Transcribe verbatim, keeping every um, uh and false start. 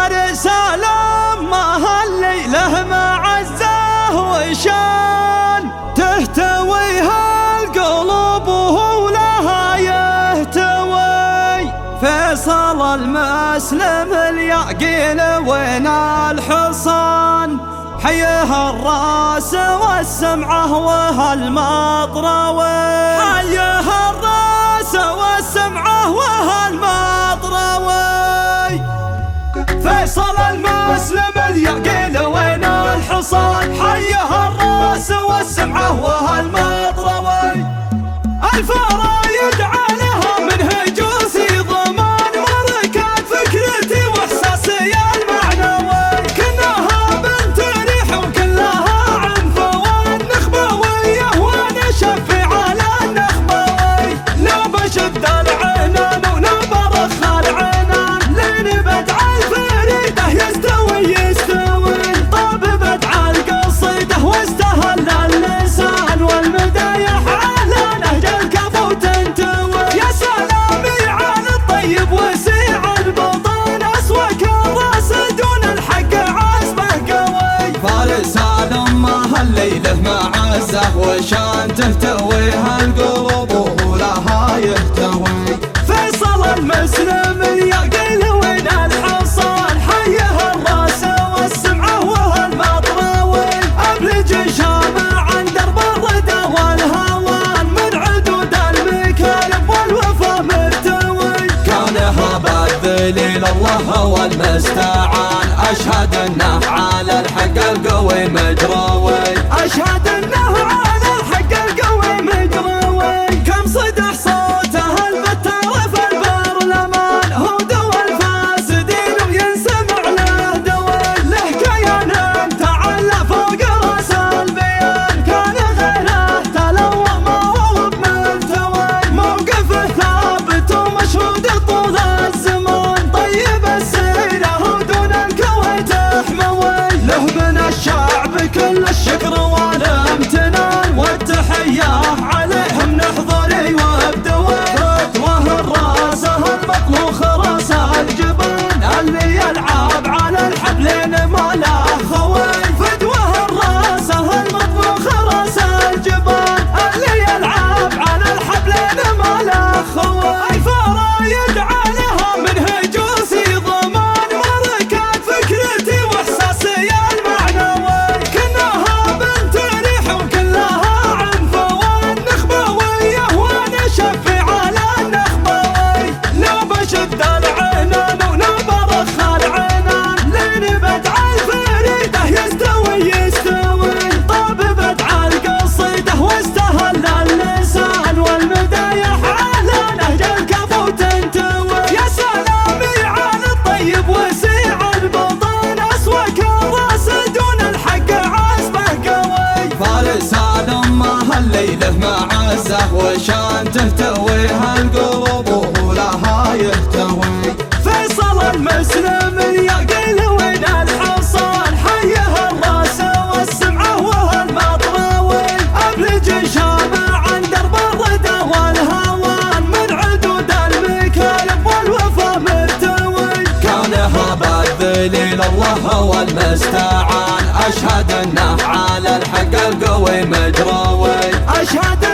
فارس لما الليله معزه وشان تهتويها القلوب ولها يهتوي. فيصل المسلم اليعقيل وين الحصان حيه الراس والسمعه وهالمطروي. حيه الراس والسمعه وهالمطروي. فيصل المسلم اليعقيل وين الحصان حيه الراس والسمعه وهالمطروي. الفرايد عليها من هجوسي ضمان وركات فكرتي واحساسي المعنوي. كناها بنت ريح وكلها عنفه والنخبويه ونشفي على النخبوي. لو بشد العنان ونبرخ العنان لين بدع الفريده يستوي يستوي. طاب بدع القصيده واستهل اللسان والمدايح على نهج الكفو تنتوي. يا سلامي على الطيب وسيع البطن اسوك الراس دون الحق عزمه قوي. فارس لما الليله معزه وشان تهتويها القلوب ولها يهتوي. فيصل المسلم اليعقيل وين الحصان حيه الراس والسمعه وهالمطروي. ابلج شامع عن درب الردى والهوان من عدود المكارم والوفا مرتوي. كان هذا الذليل الله هو المستعان. اشهد انه على الحق القوي مجروي. اشهد انه على الحق القوي مجروي. كم صدح صوته البتر في البرلمان هو دوا الفاسدين وينسمع له دوي. له كيان تعلى فوق راس البيان كان غيره تلوى ما هو بملتوي. موقفه ثابت ومشهود طول الزمان طيب السيره ودون الكوي تحموي. له من الشعب كل الشكر والامتنان والتحيه عليهم نحضري وابدوي. فدوه الراسه المطلوخ راس الجبان اللي يلعب على الحبلين ما له خوي. فدوه الراسه المطلوخ راس الجبان اللي يلعب على الحبلين ما له خوي. الفرايد عليها من هجوسي ضمان وركات فكرتي واحساسي المعنوي. كناها بنت ريح وكلها عنفه والنخبويه ونشفي على النخبوي. لو بشد العنان ونبرخ العنان لين بدع الفريده يستوي يستوي. طاب بدع القصيده واستهل اللسان والمدايح على نهج الكفو تنتوي. يا سلامي على الطيب وسيع البطن اسوك الراس دون الحق عزمه قوي. فارس لما الليله معزه وشان تهتويها القلوب ولها يهتوي. فيصل المسلم اليعقيل وين الحصان حيه الراس والسمعه وهالمطروي. ابلج شامع عن درب الردى والهوان من عدود المكارم والوفا مرتوي. كان هذا الذليل الله هو المستعان. اشهد انه على الحق القوي مجروي. اشهد